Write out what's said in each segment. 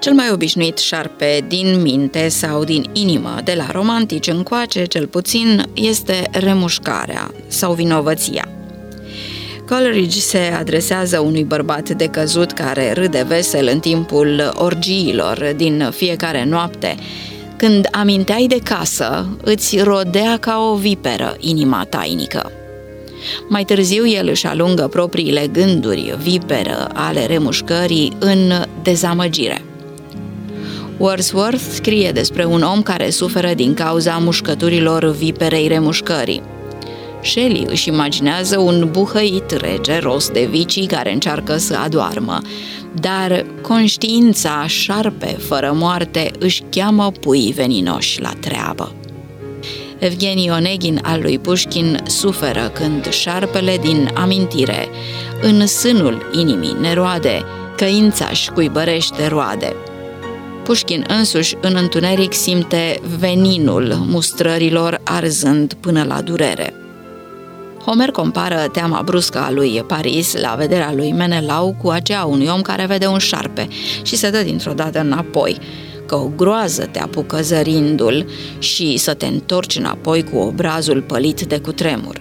Cel mai obișnuit șarpe din minte sau din inimă, de la romantici încoace, cel puțin, este remușcarea sau vinovăția. Coleridge se adresează unui bărbat decăzut care râde vesel în timpul orgiilor din fiecare noapte. Când aminteai de casă, îți rodea ca o viperă inima tainică. Mai târziu el își alungă propriile gânduri viperă ale remușcării în dezamăgire. Wordsworth scrie despre un om care suferă din cauza mușcăturilor viperei remușcării. Shelley își imaginează un buhăit rege ros de vicii care încearcă să adoarmă, dar conștiința șarpe fără moarte își cheamă puii veninoși la treabă. Evgeni Onegin al lui Pușkin suferă când șarpele din amintire, în sânul inimii neroade, căința-și cuibărește roade. Pușkin însuși în întuneric simte veninul mustrărilor arzând până la durere. Homer compară teama bruscă a lui Paris la vederea lui Menelau cu aceea unui om care vede un șarpe și se dă dintr-o dată înapoi, că o groază te apucă zărindu-l și să te întorci înapoi cu obrazul pălit de cutremur.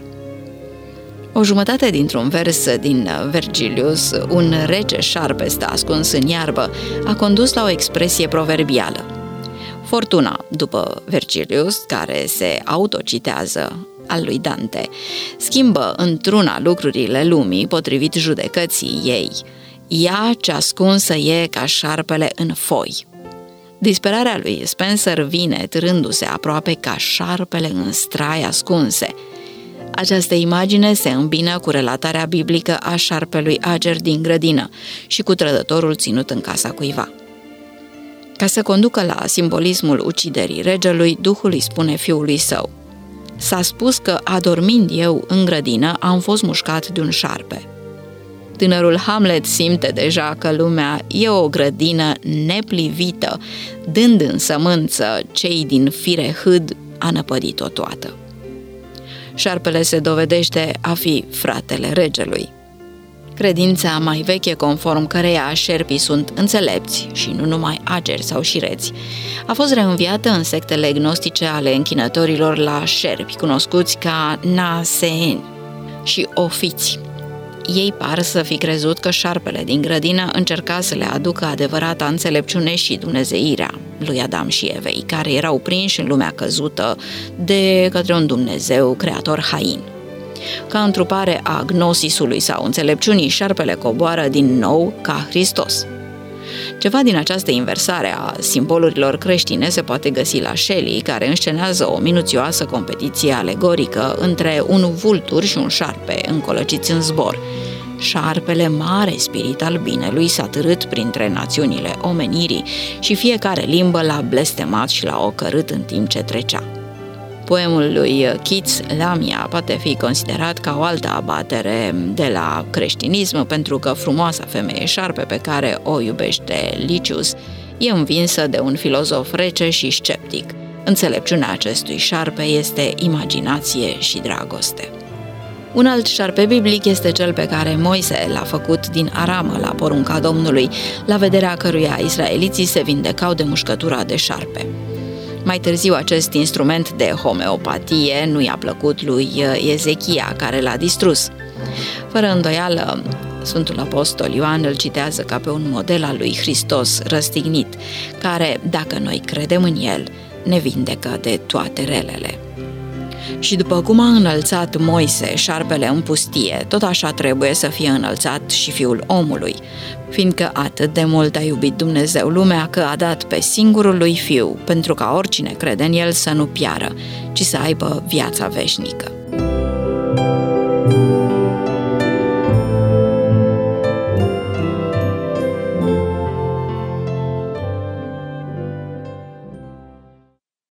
O jumătate dintr-un vers din Vergilius, un rece șarpe stă ascuns în iarbă, a condus la o expresie proverbială. Fortuna, după Vergilius, care se autocitează, al lui Dante, schimbă într-una lucrurile lumii potrivit judecății ei. Ea ce ascunsă e ca șarpele în foi. Disperarea lui Spencer vine târându-se aproape ca șarpele în strai ascunse. Această imagine se îmbină cu relatarea biblică a șarpelui ager din grădină și cu trădătorul ținut în casa cuiva. Ca să conducă la simbolismul uciderii regelui, Duhul îi spune fiului său: s-a spus că, adormind eu în grădină, am fost mușcat de un șarpe. Tânărul Hamlet simte deja că lumea e o grădină neplivită, dând în sămânță cei din fire hâd, a năpădit-o toată. Șarpele se dovedește a fi fratele regelui. Credința mai veche, conform căreia șerpii sunt înțelepți și nu numai ageri sau șireți, a fost reînviată în sectele gnostice ale închinătorilor la șerpi, cunoscuți ca naseeni și ofiți. Ei par să fi crezut că șarpele din grădină încerca să le aducă adevărata înțelepciune și dumnezeirea lui Adam și Evei, care erau prinși în lumea căzută de către un Dumnezeu creator hain. Ca întrupare a gnosisului sau înțelepciunii, șarpele coboară din nou ca Hristos. Ceva din această inversare a simbolurilor creștine se poate găsi la Shelley, care înscenează o minuțioasă competiție alegorică între un vultur și un șarpe încolăciți în zbor. Șarpele, mare spirit al binelui, s-a târât printre națiunile omenirii și fiecare limbă l-a blestemat și l-a ocărât în timp ce trecea. Poemul lui Keats, Lamia, poate fi considerat ca o altă abatere de la creștinism, pentru că frumoasa femeie șarpe pe care o iubește Lycius e învinsă de un filozof rece și sceptic. Înțelepciunea acestui șarpe este imaginație și dragoste. Un alt șarpe biblic este cel pe care Moise l-a făcut din aramă la porunca Domnului, la vederea căruia israeliții se vindecau de mușcătura de șarpe. Mai târziu, acest instrument de homeopatie nu i-a plăcut lui Ezechia, care l-a distrus. Fără îndoială, Sfântul Apostol Ioan îl citează ca pe un model al lui Hristos răstignit, care, dacă noi credem în el, ne vindecă de toate relele. Și după cum a înălțat Moise șarpele în pustie, tot așa trebuie să fie înălțat și Fiul omului, fiindcă atât de mult a iubit Dumnezeu lumea că a dat pe singurul lui Fiu, pentru ca oricine crede în el să nu piară, ci să aibă viața veșnică.